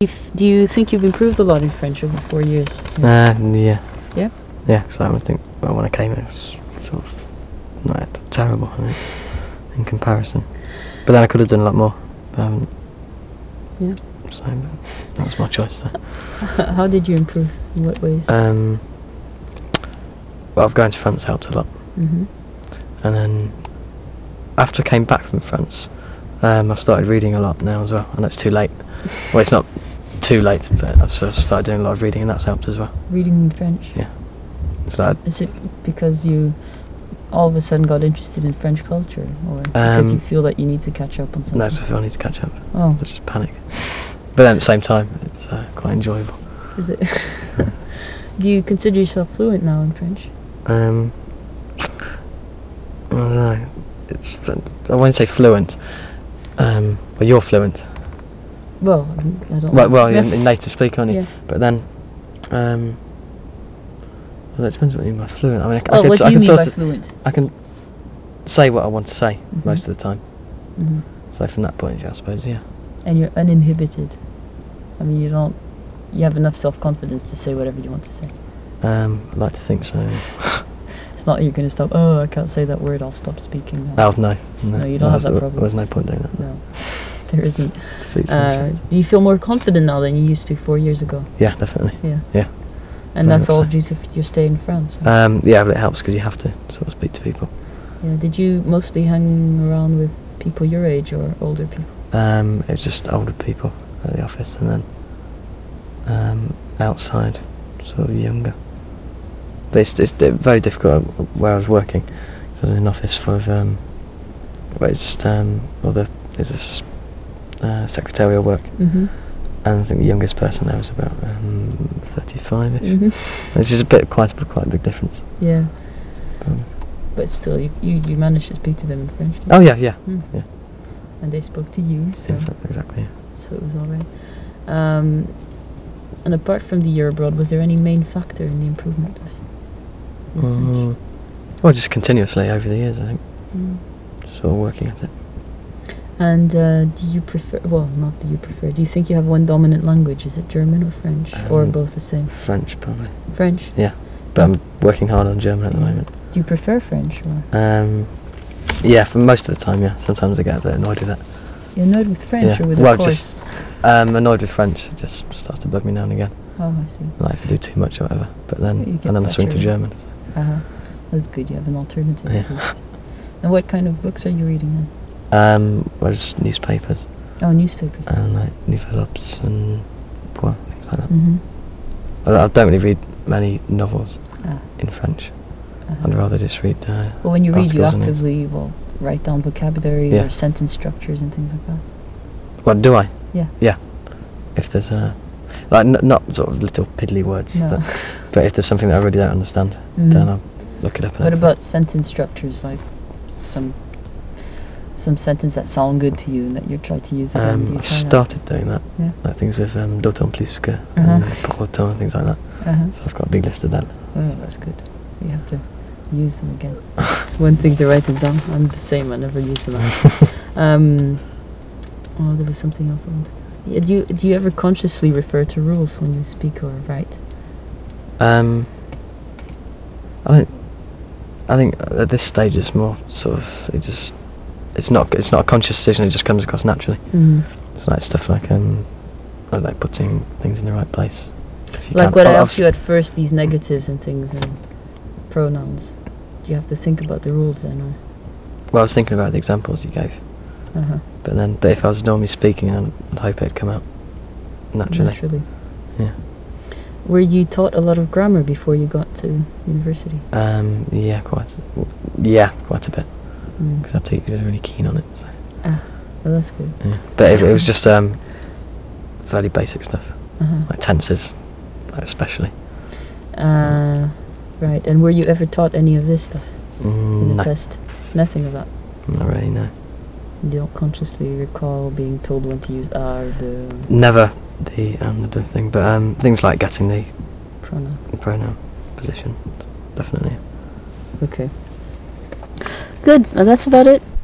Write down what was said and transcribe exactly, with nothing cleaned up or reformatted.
you f do you think you've improved a lot in French over four years? Uh, yeah. Yeah? Yeah, because I would think, well, when I came it was sort of not terrible, I think, in comparison. But then I could have done a lot more, but I haven't. Yeah. So, that was my choice. So. How did you improve? In what ways? Um, well, going to France helped a lot. Mm-hmm. And then, after I came back from France, um, I've started reading a lot now as well. I know it's too late. Well, it's not too late, but I've sort of started doing a lot of reading, and that's helped as well. Reading in French? Yeah. So I, Is it because you all of a sudden got interested in French culture, or because Um, you feel that you need to catch up on something? no, so I feel I need to catch up. Oh, I just panic. But then at the same time, it's uh, quite enjoyable. is it? Do you consider yourself fluent now in French? Um, I don't know. It's, fl- I won't say fluent. Um, well, you're fluent. Well, I don't. Well, well, Yeah. you're a native speaker, aren't you? Yeah. But then, um, well, it depends what you mean by fluent. I mean, I, Oh, I can, what s- do I you can mean sort by of, fluent? I can say what I want to say Mhm. most of the time. Mm-hmm. So from that point of view, I suppose, yeah. And you're uninhibited. I mean, you don't. You have enough self-confidence to say whatever you want to say. Um, I'd like to think so. It's not you're going to stop. Oh, I can't say that word. I'll stop speaking now. Oh no, no, No, you don't have that there- problem. There's no point doing that. No, there isn't. Defeats the Uh, object. do you feel more confident now than you used to four years ago? Yeah, definitely. Yeah. Yeah. And Very that's much all so. due to f- your stay in France. huh? Um, yeah, but it helps because you have to sort of speak to people. Yeah. Did you mostly hang around with people your age or older people? Um, it was just older people at the office, and then um, outside, sort of younger. But it's, it's di- very difficult where I was working. 'Cause I was in an office full of, um, where it's just, um, well, the, there's this uh, secretarial work, Mm-hmm. and I think the youngest person there was about um, thirty-five-ish. Mm-hmm. It's just a bit, quite, a- quite a big difference. Yeah. Um, But still, you, you, you managed to speak to them in French. didn't oh you? yeah, yeah, Mm. yeah. And they spoke to you, so Yeah, exactly. Yeah. so it was all right. Um, and apart from the year abroad, was there any main factor in the improvement of your French? Mm, well, just continuously over the years, I think, Mm. sort of working at it. And uh, do you prefer? Well, not do you prefer? Do you think you have one dominant language? Is it German or French, or Um, both the same? French, probably. French. But I'm working hard on German at the Yeah. moment. Do you prefer French, or Um, yeah, for most of the time, yeah. Sometimes I get a bit annoyed with it. you're annoyed with French Yeah. or with Well, the course? just- Um, annoyed with French. It just starts to bug me now and again. Oh, I see. Like if I do too much or whatever. But then, You get and then I swing to saturated. German. Uh-huh. That's good. You have an alternative. Yeah. At least. And what kind of books are you reading then? Um, well, just newspapers Oh, newspapers. and like Nouvelles and well, things like that. Mm-hmm. I, I don't really read many novels Ah. in French. Uh-huh. I'd rather just read. Uh, Well, when you read, you articles and things. actively well write down vocabulary Yeah. or sentence structures and things like that. What do I? Yeah. Yeah. If there's uh, like n- not sort of little piddly words, No. but, but if there's something that I really don't understand, Mhm. then I'll look it up. and What everything. about sentence structures, like some some sentence that sound good to you and that you try to use again? Do Um, you I try that? started doing that, Yeah. like things with um, d'autant plus que Uh-huh. and pour autant and things like that. Uh-huh. So I've got a big list of that. Oh, that's good. You have to use them again. It's one thing to write them down. I'm the same. I never use them. um, oh, there was something else I wanted to ask. Yeah, do you do you ever consciously refer to rules when you speak or write? Um, I don't. I think at this stage it's more sort of it just. It's not. It's not a conscious decision. It just comes across naturally. Mm. It's like stuff like um, I like putting things in the right place. If you Like can't- what I oh, asked you at first, these negatives and things and pronouns. Do you have to think about the rules then, or? Well, I was thinking about the examples you gave, Uh-huh. but then, but if I was normally speaking, then I'd hope it'd come out naturally. Naturally. Yeah. Were you taught a lot of grammar before you got to university? Um, yeah, quite. Yeah, quite a bit. Mm. Because our teacher was really keen on it. So, Ah, well, that's good. yeah. But it, it was just um, fairly basic stuff, Uh-huh. like tenses, like especially. Uh, right. And were you ever taught any of this stuff in the Mm, no, test? Nothing of that. not really. No, You don't consciously recall being told when to use are, the never the um the thing, but um things like getting the pronoun. pronoun position, definitely. Okay. Good. Well, that's about it.